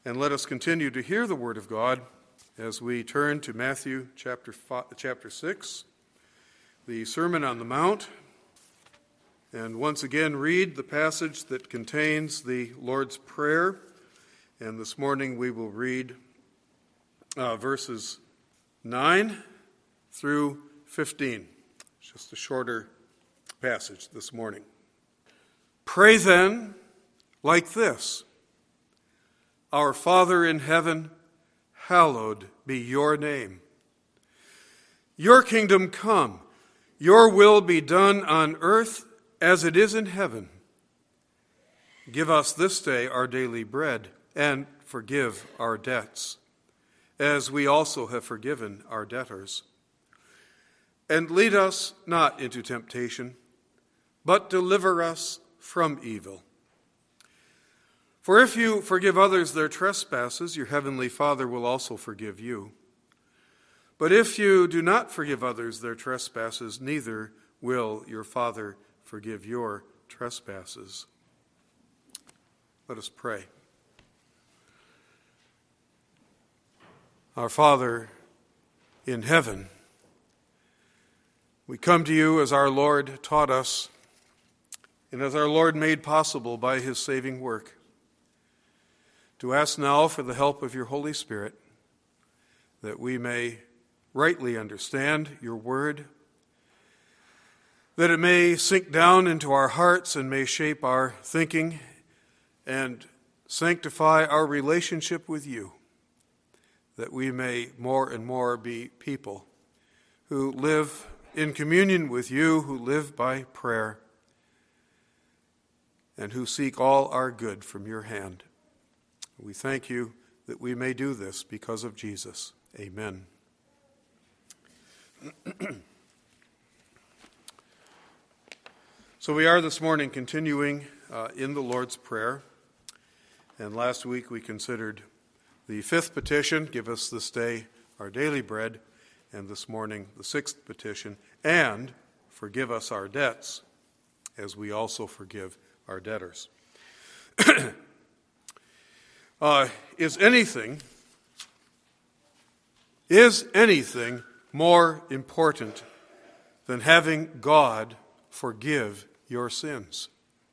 And let us continue to hear the Word of God as we turn to Matthew chapter 6, the Sermon on the Mount, and once again read the passage that contains the Lord's Prayer. And this morning we will read verses 9 through 15. It's just a shorter passage this morning. Pray then like this: Our Father in heaven, hallowed be your name. Your kingdom come, your will be done on earth as it is in heaven. Give us this day our daily bread, and forgive our debts, as we also have forgiven our debtors. And lead us not into temptation, but deliver us from evil. For if you forgive others their trespasses, your heavenly Father will also forgive you. But if you do not forgive others their trespasses, neither will your Father forgive your trespasses. Let us pray. Our Father in heaven, we come to you as our Lord taught us, and as our Lord made possible by his saving work, to ask now for the help of your Holy Spirit, that we may rightly understand your word, that it may sink down into our hearts and may shape our thinking and sanctify our relationship with you, that we may more and more be people who live in communion with you, who live by prayer, and who seek all our good from your hand. We thank you that we may do this because of Jesus. Amen. So we are this morning continuing in the Lord's Prayer. And last week we considered the fifth petition, give us this day our daily bread. And this morning the sixth petition, and forgive us our debts, as we also forgive our debtors. Is anything more important than having God forgive your sins?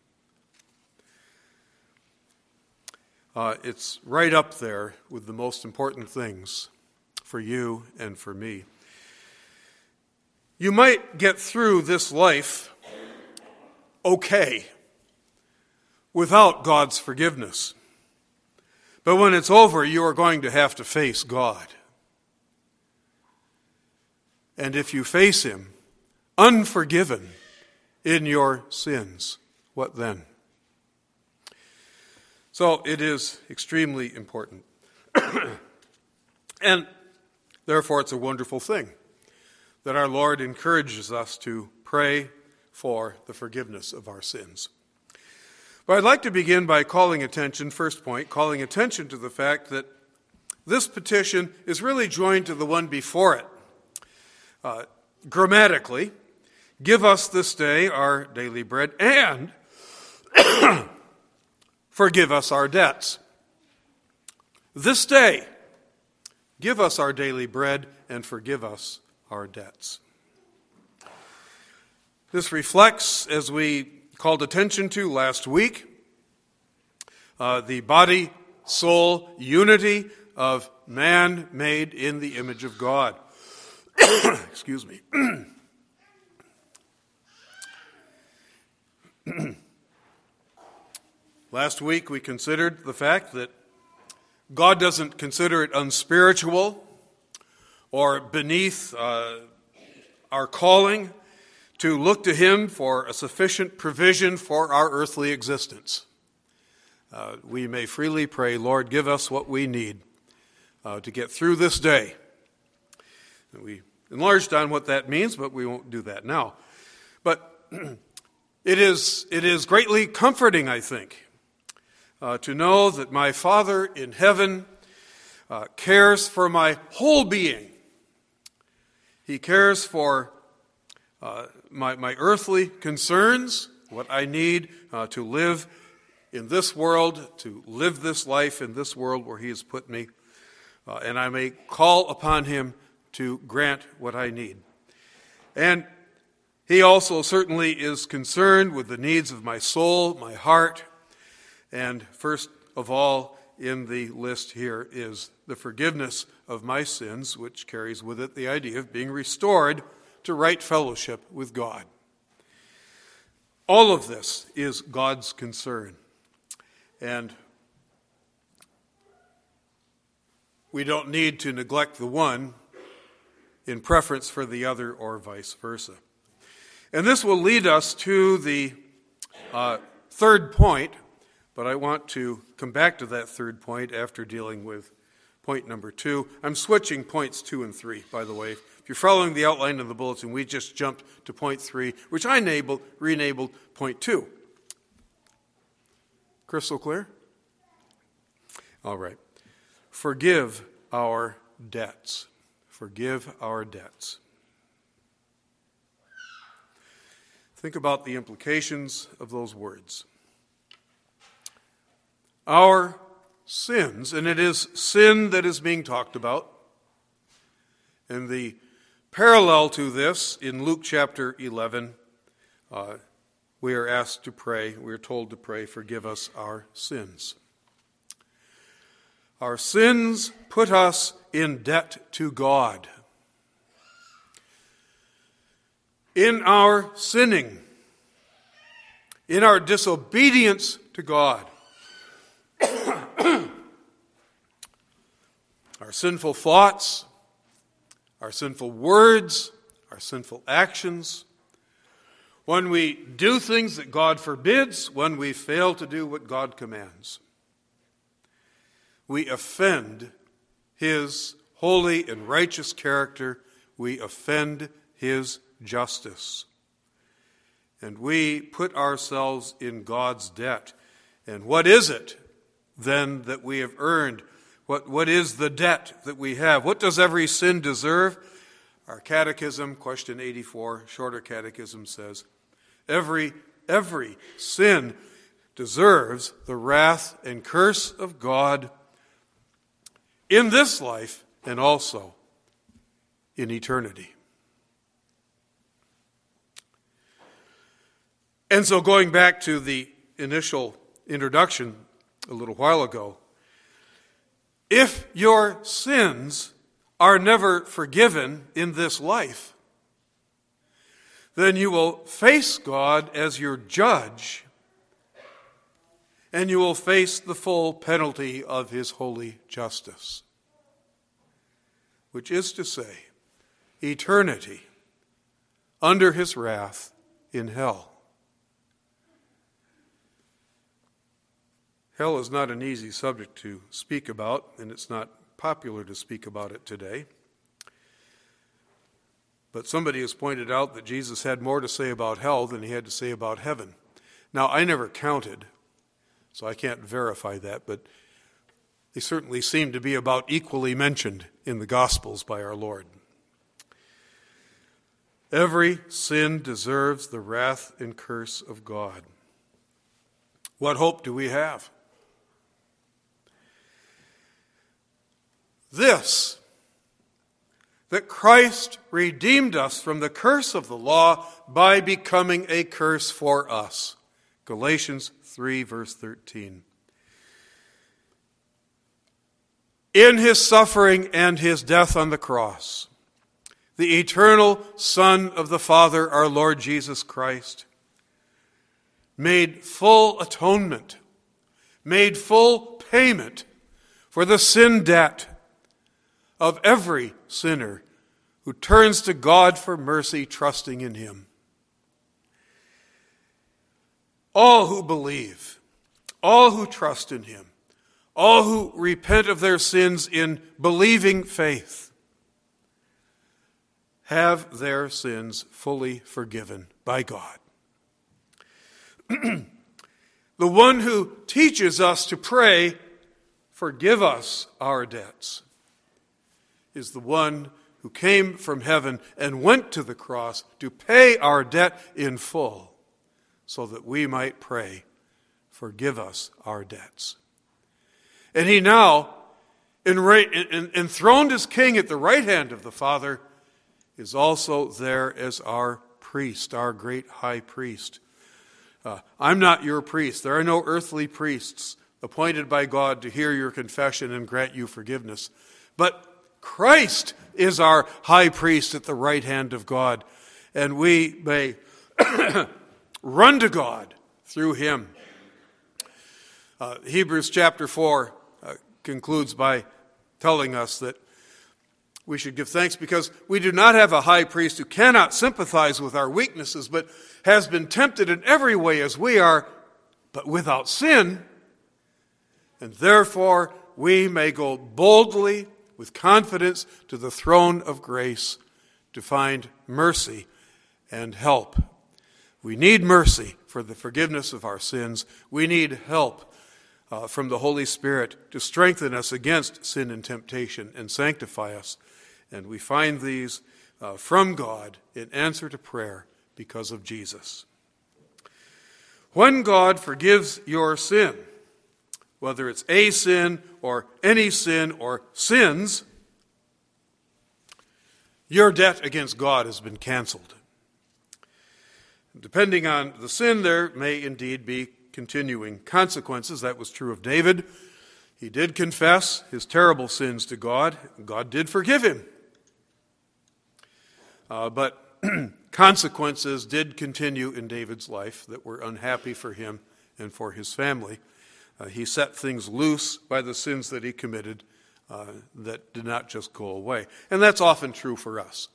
It's right up there with the most important things for you and for me. You might get through this life okay without God's forgiveness. But when it's over, you are going to have to face God. And if you face him unforgiven in your sins, what then? So it is extremely important. And therefore it's a wonderful thing that our Lord encourages us to pray for the forgiveness of our sins. But I'd like to begin by calling attention to the fact that this petition is really joined to the one before it. Grammatically, give us this day our daily bread, and forgive us our debts. This day, give us our daily bread, and forgive us our debts. This reflects, as we called attention to last week, the body-soul unity of man made in the image of God. Excuse me. Last week we considered the fact that God doesn't consider it unspiritual or beneath our calling to look to him for a sufficient provision for our earthly existence. We may freely pray, Lord, give us what we need to get through this day. And we enlarged on what that means, but we won't do that now. But it is greatly comforting, I think, to know that my Father in heaven cares for my whole being. He cares for my earthly concerns, what I need to live in this world, to live this life in this world where he has put me, and I may call upon him to grant what I need. And he also certainly is concerned with the needs of my soul, my heart, and first of all in the list here is the forgiveness of my sins, which carries with it the idea of being restored to right fellowship with God. All of this is God's concern. And we don't need to neglect the one in preference for the other or vice versa. And this will lead us to the third point, but I want to come back to that third point after dealing with point number 2. I'm switching points 2 and 3, by the way. If you're following the outline of the bulletin, we just jumped to point 3, which I re-enabled point 2. Crystal clear? All right. Forgive our debts. Forgive our debts. Think about the implications of those words. Our sins, and it is sin that is being talked about, and the parallel to this in Luke chapter 11, we are asked to pray, we are told to pray, forgive us our sins. Our sins put us in debt to God. In our sinning, in our disobedience to God, our sinful thoughts, our sinful words, our sinful actions, when we do things that God forbids, when we fail to do what God commands, we offend his holy and righteous character. We offend his justice. And we put ourselves in God's debt. And what is it then that we have earned? What is the debt that we have? What does every sin deserve? Our catechism, question 84, shorter catechism says, every sin deserves the wrath and curse of God in this life and also in eternity. And so going back to the initial introduction a little while ago, if your sins are never forgiven in this life, then you will face God as your judge, and you will face the full penalty of his holy justice, which is to say, eternity under his wrath in hell. Hell is not an easy subject to speak about, and it's not popular to speak about it today. But somebody has pointed out that Jesus had more to say about hell than he had to say about heaven. Now, I never counted, so I can't verify that, but they certainly seem to be about equally mentioned in the Gospels by our Lord. Every sin deserves the wrath and curse of God. What hope do we have? This, that Christ redeemed us from the curse of the law by becoming a curse for us. Galatians 3, verse 13. In his suffering and his death on the cross, the eternal Son of the Father, our Lord Jesus Christ, made full atonement, made full payment for the sin debt of every sinner who turns to God for mercy, trusting in him. All who believe, all who trust in him, all who repent of their sins in believing faith, have their sins fully forgiven by God. The one who teaches us to pray, forgive us our debts, is the one who came from heaven and went to the cross to pay our debt in full so that we might pray, forgive us our debts. And he now, enthroned as king at the right hand of the Father, is also there as our priest, our great high priest. I'm not your priest. There are no earthly priests appointed by God to hear your confession and grant you forgiveness. But Christ is our high priest at the right hand of God, and we may run to God through him. Hebrews chapter 4 concludes by telling us that we should give thanks because we do not have a high priest who cannot sympathize with our weaknesses, but has been tempted in every way as we are, but without sin. And therefore we may go boldly with confidence to the throne of grace to find mercy and help. We need mercy for the forgiveness of our sins. We need help from the Holy Spirit to strengthen us against sin and temptation and sanctify us. And we find these from God in answer to prayer because of Jesus. When God forgives your sin, whether it's a sin or any sin or sins, your debt against God has been canceled. Depending on the sin, there may indeed be continuing consequences. That was true of David. He did confess his terrible sins to God. God did forgive him. But consequences did continue in David's life that were unhappy for him and for his family. He set things loose by the sins that he committed that did not just go away. And that's often true for us.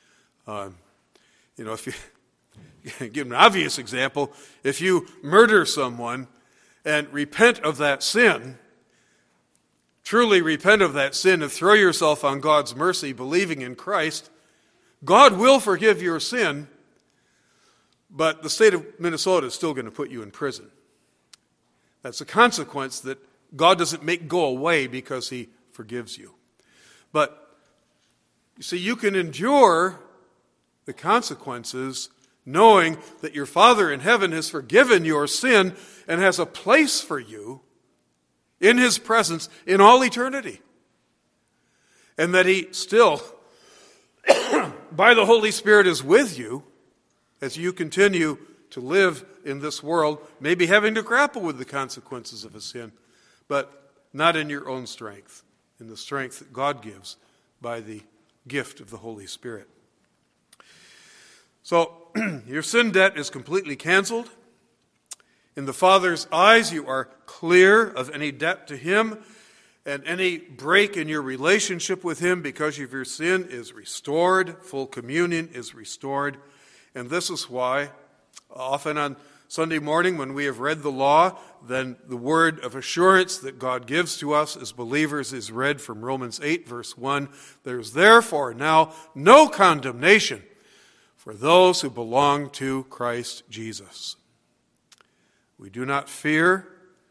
If you give an obvious example, if you murder someone and repent of that sin, truly repent of that sin and throw yourself on God's mercy, believing in Christ, God will forgive your sin, but the state of Minnesota is still going to put you in prison. That's a consequence that God doesn't make go away because he forgives you. But, you see, you can endure the consequences knowing that your Father in heaven has forgiven your sin and has a place for you in his presence in all eternity. And that he still, by the Holy Spirit, is with you as you continue to live in this world, maybe having to grapple with the consequences of a sin, but not in your own strength, in the strength that God gives by the gift of the Holy Spirit. So, your sin debt is completely canceled. In the Father's eyes, you are clear of any debt to him, and any break in your relationship with him because of your sin is restored. Full communion is restored. And this is why often on Sunday morning when we have read the law, then the word of assurance that God gives to us as believers is read from Romans 8, verse 1. There is therefore now no condemnation for those who belong to Christ Jesus. We do not fear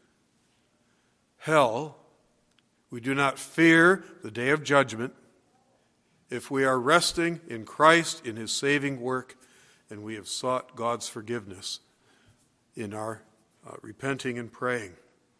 hell. We do not fear the day of judgment if we are resting in Christ, in his saving work, and we have sought God's forgiveness in our repenting and praying.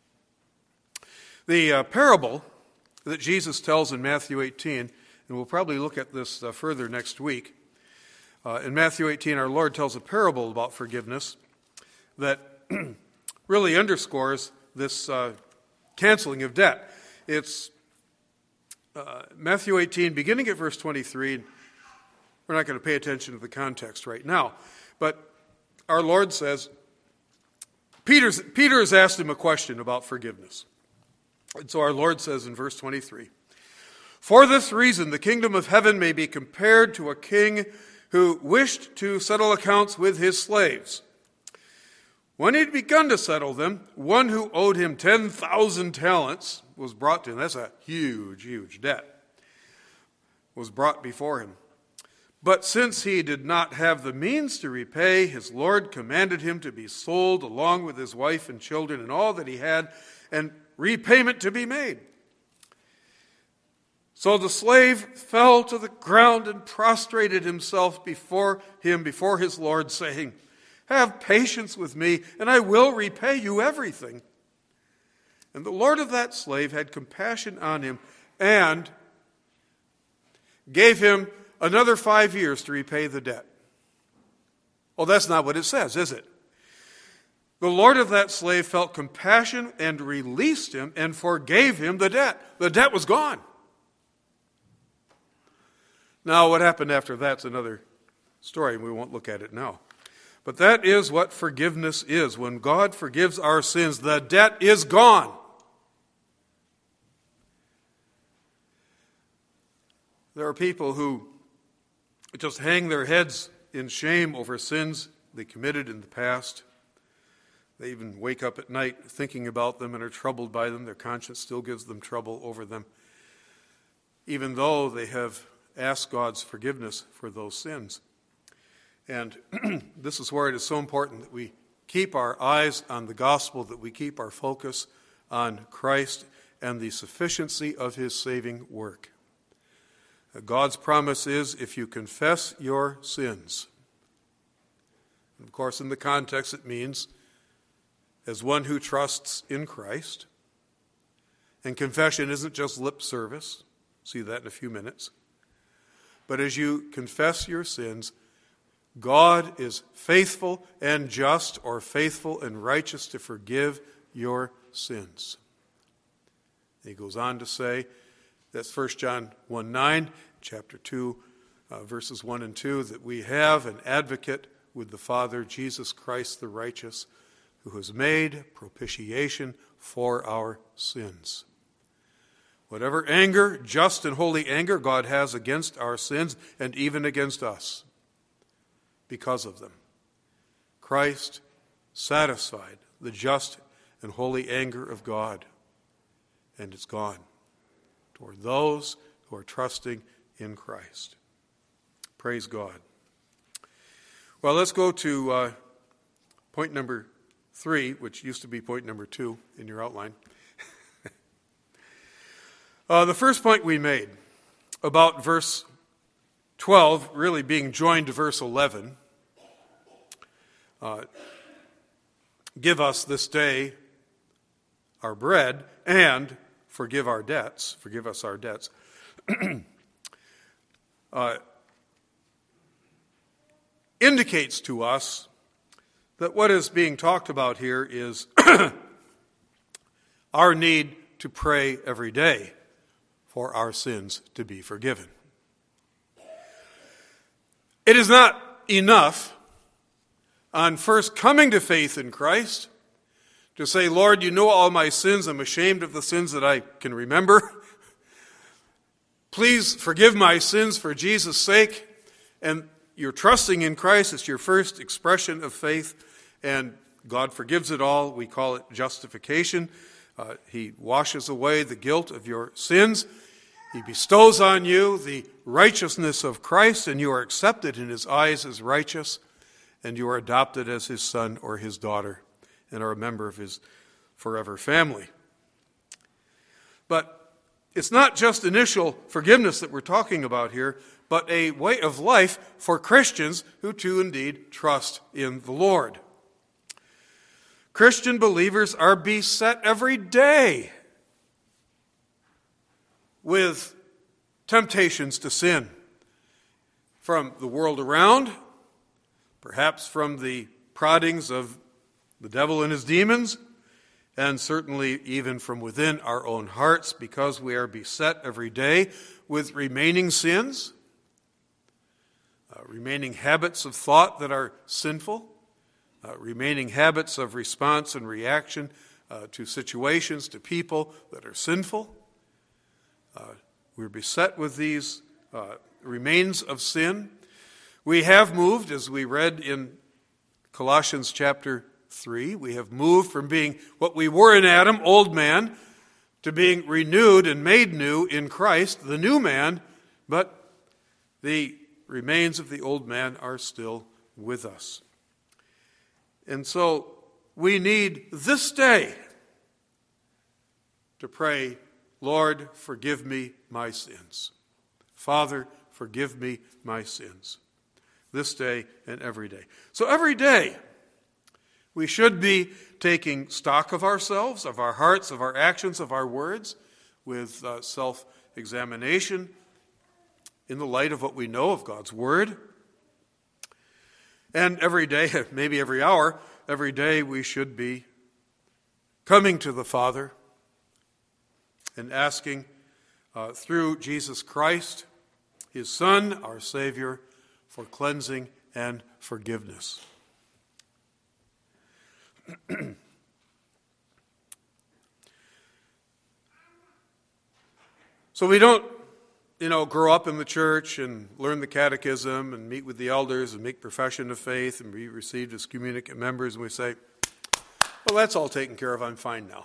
The parable that Jesus tells in Matthew 18, and we'll probably look at this further next week. In Matthew 18, our Lord tells a parable about forgiveness that really underscores this canceling of debt. It's Matthew 18, beginning at verse 23. We're not going to pay attention to the context right now. But our Lord says, Peter has asked him a question about forgiveness. And so our Lord says in verse 23, "For this reason the kingdom of heaven may be compared to a king who wished to settle accounts with his slaves. When he had begun to settle them, one who owed him 10,000 talents was brought to him." That's a huge, huge debt. Was brought before him. "But since he did not have the means to repay, his Lord commanded him to be sold along with his wife and children and all that he had, and repayment to be made. So the slave fell to the ground and prostrated himself before his Lord, saying, Have patience with me, and I will repay you everything." And the lord of that slave had compassion on him and gave him another 5 years to repay the debt. Well, that's not what it says, is it? The lord of that slave felt compassion and released him and forgave him the debt. The debt was gone. Now, what happened after that's another story, and we won't look at it now. But that is what forgiveness is. When God forgives our sins, the debt is gone. There are people who just hang their heads in shame over sins they committed in the past. They even wake up at night thinking about them and are troubled by them. Their conscience still gives them trouble over them, even though they have asked God's forgiveness for those sins. And this is where it is so important that we keep our eyes on the gospel, that we keep our focus on Christ and the sufficiency of his saving work. God's promise is, if you confess your sins, and of course in the context it means as one who trusts in Christ, and confession isn't just lip service, see that in a few minutes, but as you confess your sins, God is faithful and just, or faithful and righteous to forgive your sins. He goes on to say, that's 1 John 1:9, chapter 2, verses 1 and 2, that we have an advocate with the Father, Jesus Christ the righteous, who has made propitiation for our sins. Whatever anger, just and holy anger, God has against our sins and even against us because of them, Christ satisfied the just and holy anger of God, and it's gone toward those who are trusting in Christ. Praise God. Well, let's go to point number 3, which used to be point number 2 in your outline. The first point we made about verse 12 really being joined to verse 11. Give us this day our bread and forgive our debts. Forgive us our debts. Indicates to us that what is being talked about here is our need to pray every day for our sins to be forgiven. It is not enough on first coming to faith in Christ to say, Lord, you know all my sins. I'm ashamed of the sins that I can remember. Please forgive my sins for Jesus' sake. And you're trusting in Christ. It's your first expression of faith. And God forgives it all. We call it justification. He washes away the guilt of your sins. He bestows on you the righteousness of Christ, and you are accepted in his eyes as righteous, and you are adopted as his son or his daughter, and are a member of his forever family. But it's not just initial forgiveness that we're talking about here, but a way of life for Christians who too indeed trust in the Lord. Christian believers are beset every day with temptations to sin from the world around, perhaps from the proddings of the devil and his demons, and certainly even from within our own hearts, because we are beset every day with remaining sins, remaining habits of thought that are sinful, remaining habits of response and reaction to situations, to people that are sinful. We're beset with these remains of sin. We have moved, as we read in Colossians chapter 3, we have moved from being what we were in Adam, old man, to being renewed and made new in Christ, the new man, but the remains of the old man are still with us. And so we need this day to pray, Lord, forgive me my sins. Father, forgive me my sins. This day and every day. So every day We should be taking stock of ourselves, of our hearts, of our actions, of our words, with self-examination in the light of what we know of God's Word. And every day, maybe every hour, every day we should be coming to the Father and asking through Jesus Christ, His Son, our Savior, for cleansing and forgiveness. So we don't, grow up in the church and learn the catechism and meet with the elders and make profession of faith and be received as communicant members, and we say, well, that's all taken care of. I'm fine now.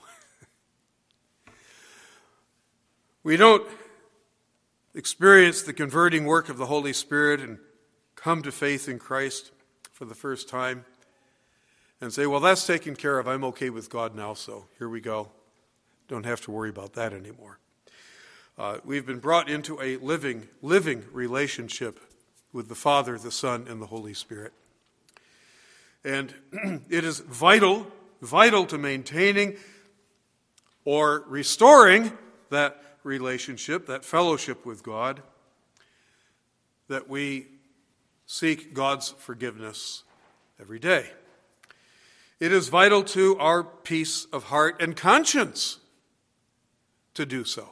We don't experience the converting work of the Holy Spirit and come to faith in Christ for the first time and say, well, that's taken care of. I'm okay with God now, so here we go. Don't have to worry about that anymore. We've been brought into a living relationship with the Father, the Son, and the Holy Spirit. And it is vital to maintaining or restoring that relationship, that fellowship with God, that we seek God's forgiveness every day. It is vital to our peace of heart and conscience to do so.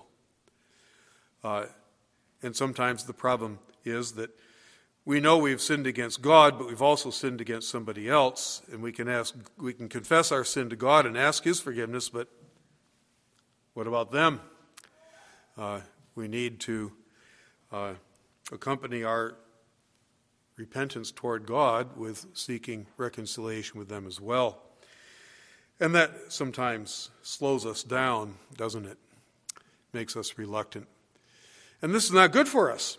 And sometimes the problem is that we know we've sinned against God, but we've also sinned against somebody else, and we can confess our sin to God and ask His forgiveness, but what about them? We need to accompany our repentance toward God with seeking reconciliation with them as well. And that sometimes slows us down, doesn't it? Makes us reluctant. And this is not good for us.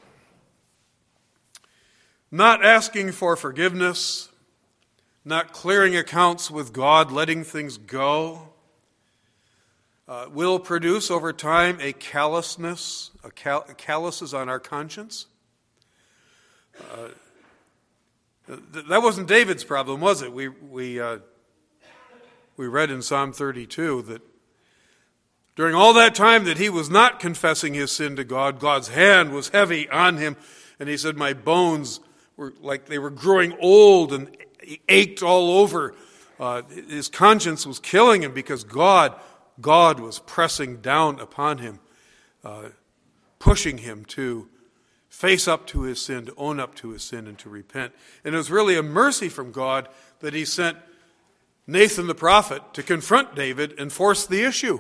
Not asking for forgiveness, not clearing accounts with God, letting things go, will produce over time a callousness, calluses on our conscience. That wasn't David's problem, was it? We read in Psalm 32 that during all that time that he was not confessing his sin to God, God's hand was heavy on him, and he said, my bones were like they were growing old and ached all over. His conscience was killing him because God was pressing down upon him, pushing him to face up to his sin, to own up to his sin, and to repent. And it was really a mercy from God that He sent Nathan the prophet to confront David and force the issue.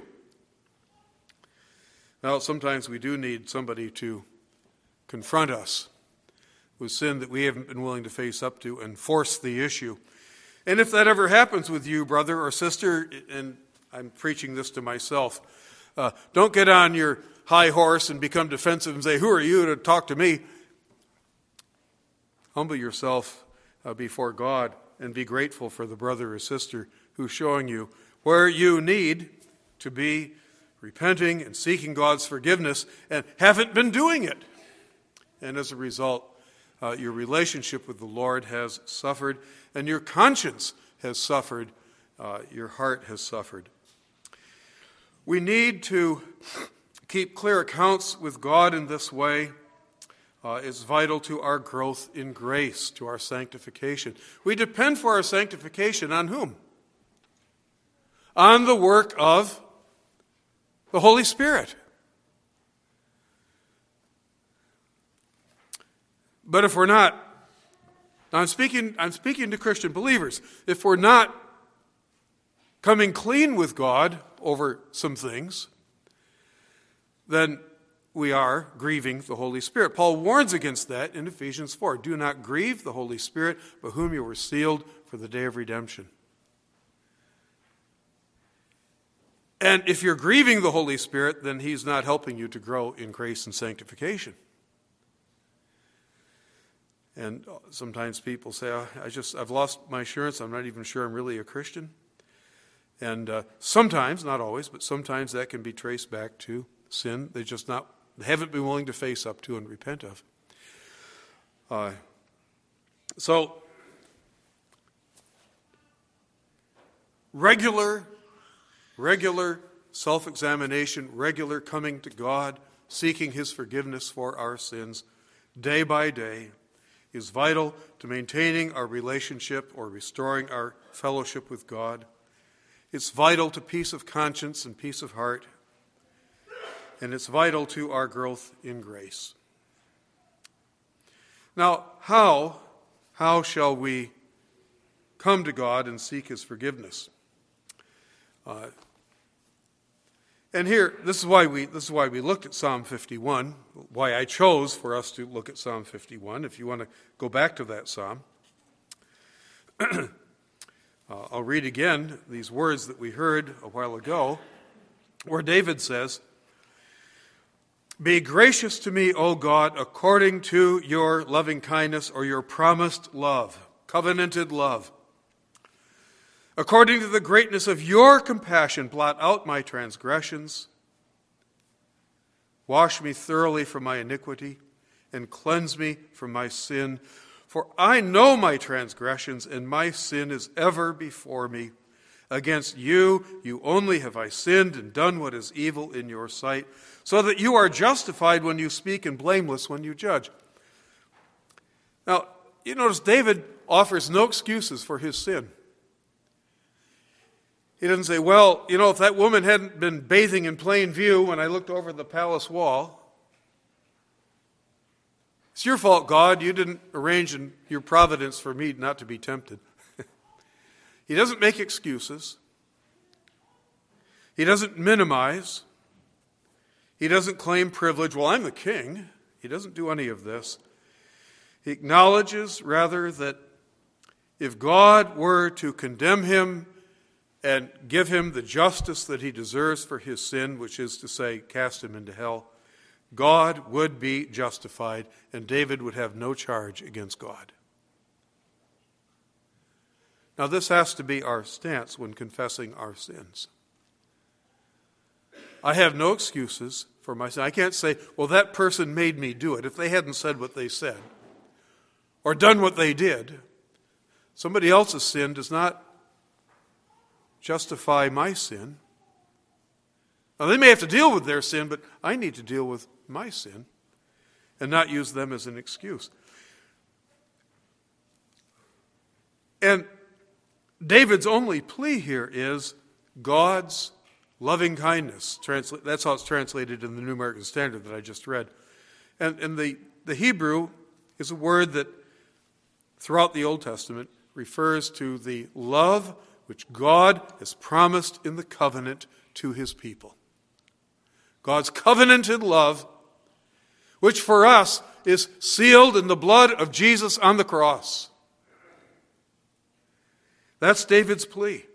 Now, sometimes we do need somebody to confront us with sin that we haven't been willing to face up to and force the issue. And if that ever happens with you, brother or sister, and I'm preaching this to myself, don't get on your high horse and become defensive and say, who are you to talk to me? Humble yourself before God and be grateful for the brother or sister who's showing you where you need to be repenting and seeking God's forgiveness and haven't been doing it. And as a result, your relationship with the Lord has suffered and your conscience has suffered, your heart has suffered. We need to keep clear accounts with God in this way. Is vital to our growth in grace, to our sanctification. We depend for our sanctification on whom? On the work of the Holy Spirit. But if we're not, I'm speaking to Christian believers, if we're not coming clean with God over some things, then we are grieving the Holy Spirit. Paul warns against that in Ephesians 4. Do not grieve the Holy Spirit, by whom you were sealed for the day of redemption. And if you're grieving the Holy Spirit, then He's not helping you to grow in grace and sanctification. And sometimes people say, I've lost my assurance. I'm not even sure I'm really a Christian. And sometimes, not always, but sometimes that can be traced back to sin they haven't been willing to face up to and repent of. So regular self-examination, regular coming to God, seeking his forgiveness for our sins day by day is vital to maintaining our relationship or restoring our fellowship with God. It's vital to peace of conscience and peace of heart, and it's vital to our growth in grace. Now, how shall we come to God and seek his forgiveness? And here, this is why we looked at Psalm 51, why I chose for us to look at Psalm 51. If you want to go back to that psalm, I'll read again these words that we heard a while ago, where David says, "Be gracious to me, O God, according to your loving kindness or your promised love, covenanted love. According to the greatness of your compassion, blot out my transgressions. Wash me thoroughly from my iniquity and cleanse me from my sin. For I know my transgressions, and my sin is ever before me. Against you only have I sinned and done what is evil in your sight, so that you are justified when you speak and blameless when you judge." Now, you notice David offers no excuses for his sin. He doesn't say, well, if that woman hadn't been bathing in plain view when I looked over the palace wall, it's your fault, God. You didn't arrange in your providence for me not to be tempted. He doesn't make excuses. He doesn't minimize. He doesn't claim privilege. Well, I'm the king. He doesn't do any of this. He acknowledges, rather, that if God were to condemn him and give him the justice that he deserves for his sin, which is to say, cast him into hell, God would be justified, and David would have no charge against God. Now, this has to be our stance when confessing our sins. I have no excuses for my sin. I can't say, well, that person made me do it. If they hadn't said what they said or done what they did, somebody else's sin does not justify my sin. Now, they may have to deal with their sin, but I need to deal with my sin and not use them as an excuse. And David's only plea here is God's loving kindness. That's how it's translated in the New American Standard that I just read. And the Hebrew is a word that throughout the Old Testament refers to the love which God has promised in the covenant to his people. God's covenanted love, which for us is sealed in the blood of Jesus on the cross. That's David's plea.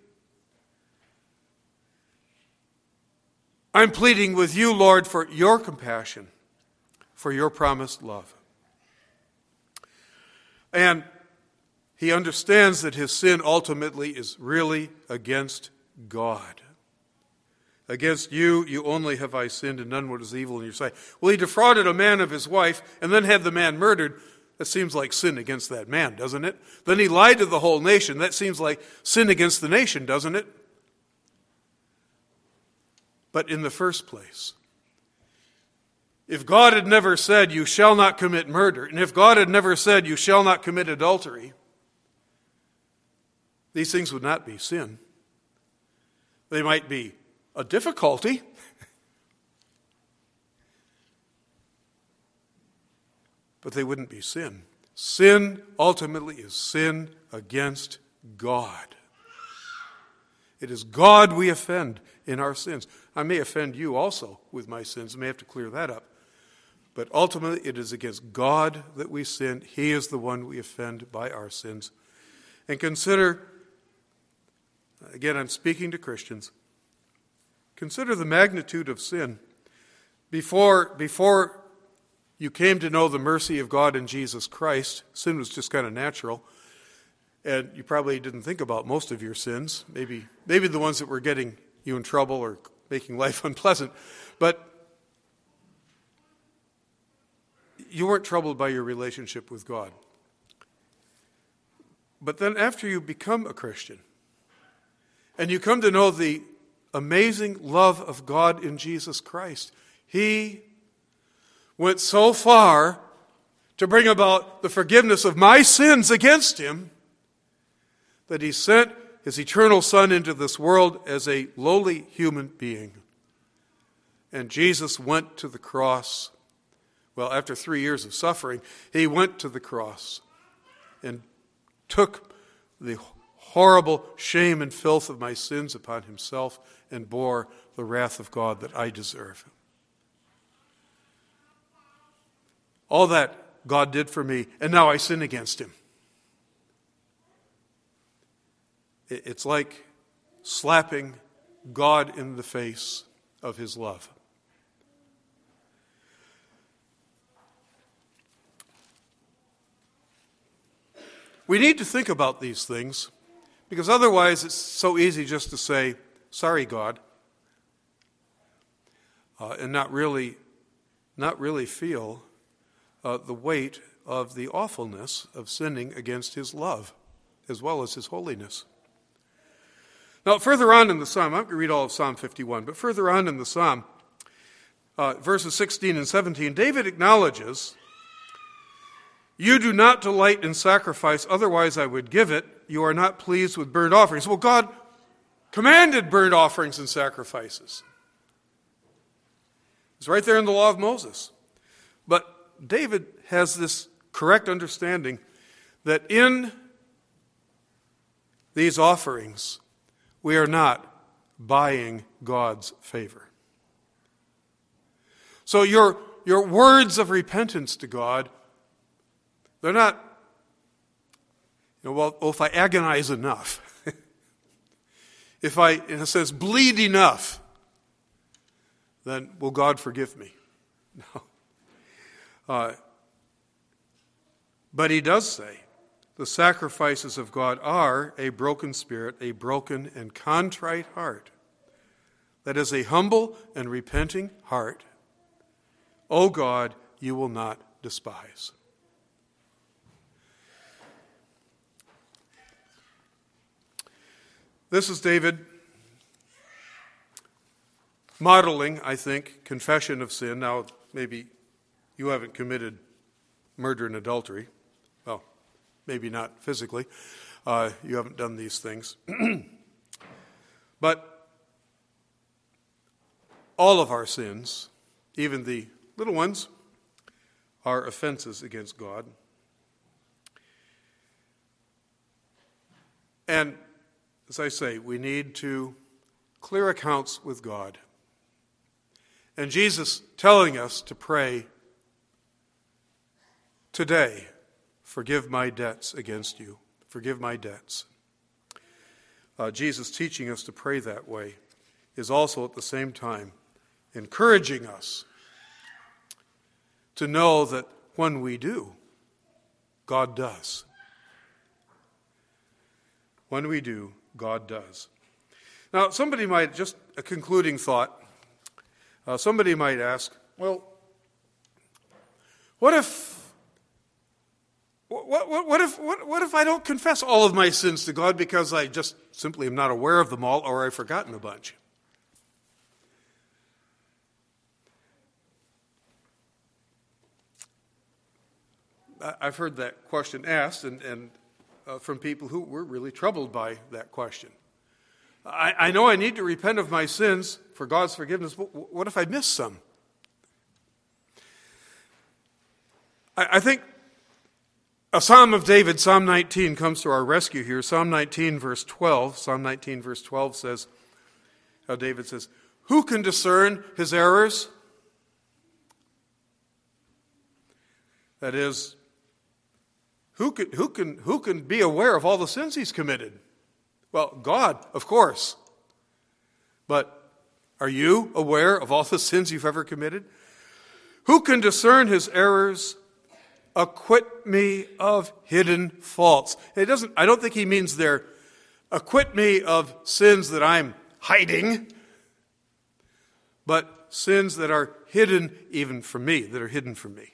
I'm pleading with you, Lord, for your compassion, for your promised love. And he understands that his sin ultimately is really against God. Against you only have I sinned and done what is evil in your sight. Well, he defrauded a man of his wife and then had the man murdered. That seems like sin against that man, doesn't it? Then he lied to the whole nation. That seems like sin against the nation, doesn't it? But in the first place, if God had never said, you shall not commit murder, and if God had never said, you shall not commit adultery, these things would not be sin. They might be a difficulty, but they wouldn't be sin. Sin ultimately is sin against God. It is God we offend in our sins. I may offend you also with my sins. I may have to clear that up. But ultimately it is against God that we sin. He is the one we offend by our sins. And consider, again, I'm speaking to Christians, consider the magnitude of sin. Before you came to know the mercy of God in Jesus Christ, sin was just kind of natural. And you probably didn't think about most of your sins, maybe the ones that were getting you in trouble or making life unpleasant. But you weren't troubled by your relationship with God. But then after you become a Christian, and you come to know the amazing love of God in Jesus Christ. He went so far to bring about the forgiveness of my sins against him that he sent his eternal Son into this world as a lowly human being. And Jesus went to the cross. Well, after 3 years of suffering, he went to the cross and took the horrible shame and filth of my sins upon himself and bore the wrath of God that I deserve. All that God did for me, and now I sin against him. It's like slapping God in the face of his love. We need to think about these things, because otherwise it's so easy just to say, sorry, God, and not really feel the weight of the awfulness of sinning against his love, as well as his holiness. Now, further on in the psalm, I'm not going to read all of Psalm 51, but further on in the psalm, verses 16 and 17, David acknowledges, you do not delight in sacrifice, otherwise I would give it. You are not pleased with burnt offerings. Well, God commanded burnt offerings and sacrifices. It's right there in the law of Moses. But David has this correct understanding that in these offerings, we are not buying God's favor. So your words of repentance to God, they're not, well, if I agonize enough, if I, in a sense, bleed enough, then will God forgive me? No. But he does say, the sacrifices of God are a broken spirit, a broken and contrite heart. That is a humble and repenting heart. O God, you will not despise. This is David modeling, I think, confession of sin. Now, maybe you haven't committed murder and adultery. Well, maybe not physically. You haven't done these things. But all of our sins, even the little ones, are offenses against God. And as I say, we need to clear accounts with God. And Jesus telling us to pray, today, forgive my debts against you. Forgive my debts. Jesus teaching us to pray that way is also at the same time encouraging us to know that when we do, God does. When we do, God does. Now, somebody might, just a concluding thought, somebody might ask, well, what if I don't confess all of my sins to God because I just simply am not aware of them all, or I've forgotten a bunch? I've heard that question asked, and from people who were really troubled by that question. I know I need to repent of my sins for God's forgiveness, but what if I miss some? I think a Psalm of David, Psalm 19, comes to our rescue here. Psalm 19, verse 12. Psalm 19, verse 12 says, how David says, who can discern his errors? That is, who can be aware of all the sins he's committed? Well, God, of course. But are you aware of all the sins you've ever committed? Who can discern his errors? Acquit me of hidden faults. I don't think he means there, acquit me of sins that I'm hiding, but sins that are hidden even from me, that are hidden from me.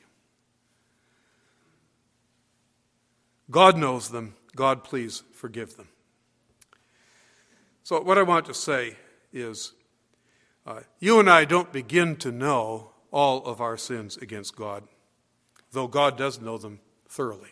God knows them. God, please forgive them. So what I want to say is, you and I don't begin to know all of our sins against God, though God does know them thoroughly.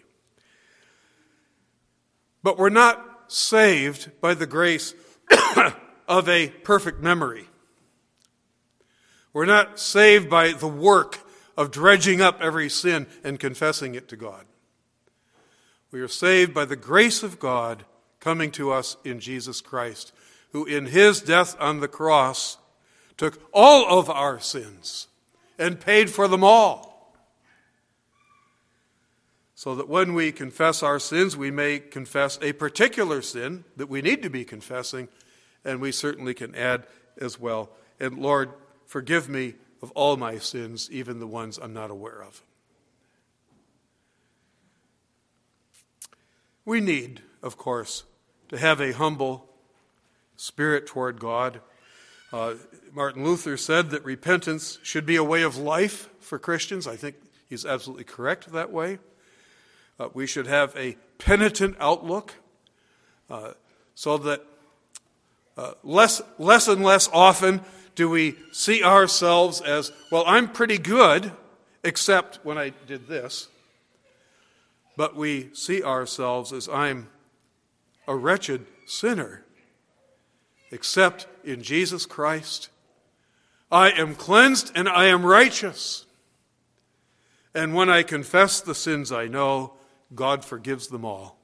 But we're not saved by the grace of a perfect memory. We're not saved by the work of dredging up every sin and confessing it to God. We are saved by the grace of God coming to us in Jesus Christ, who in his death on the cross took all of our sins and paid for them all. So that when we confess our sins, we may confess a particular sin that we need to be confessing, and we certainly can add as well, and Lord, forgive me of all my sins, even the ones I'm not aware of. We need, of course, to have a humble spirit toward God. Martin Luther said that repentance should be a way of life for Christians. I think he's absolutely correct that way. We should have a penitent outlook so that less and less often do we see ourselves as, well, I'm pretty good, except when I did this. But we see ourselves as, I'm a wretched sinner, except in Jesus Christ. I am cleansed and I am righteous. And when I confess the sins I know, God forgives them all.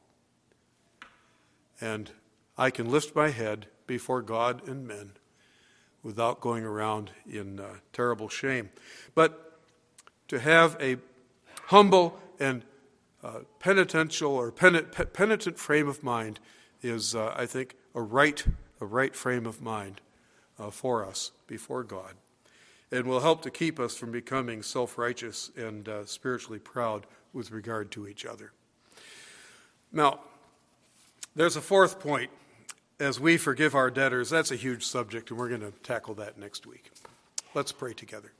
And I can lift my head before God and men without going around in terrible shame. But to have a humble and penitential or penitent frame of mind is, I think, a right frame of mind for us before God, and will help to keep us from becoming self-righteous and spiritually proud with regard to each other. Now, there's a fourth point. As we forgive our debtors, that's a huge subject, and we're going to tackle that next week. Let's pray together.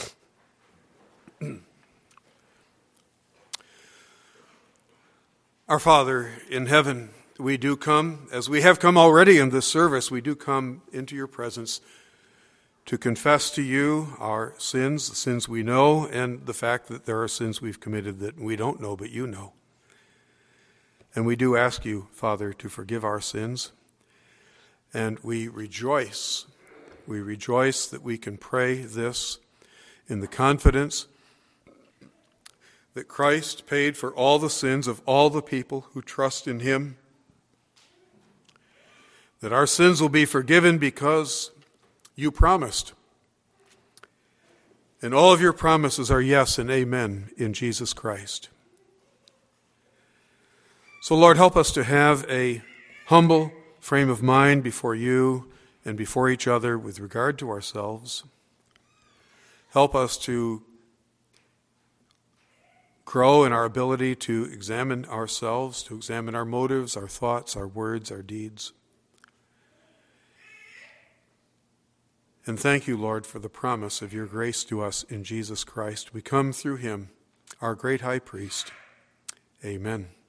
Our Father in heaven, we do come, as we have come already in this service, we do come into your presence to confess to you our sins, the sins we know, and the fact that there are sins we've committed that we don't know, but you know. And we do ask you, Father, to forgive our sins. And we rejoice that we can pray this in the confidence that Christ paid for all the sins of all the people who trust in him, that our sins will be forgiven because you promised. And all of your promises are yes and amen in Jesus Christ. So, Lord, help us to have a humble frame of mind before you and before each other with regard to ourselves. Help us to grow in our ability to examine ourselves, to examine our motives, our thoughts, our words, our deeds. And thank you, Lord, for the promise of your grace to us in Jesus Christ. We come through him, our great high priest. Amen.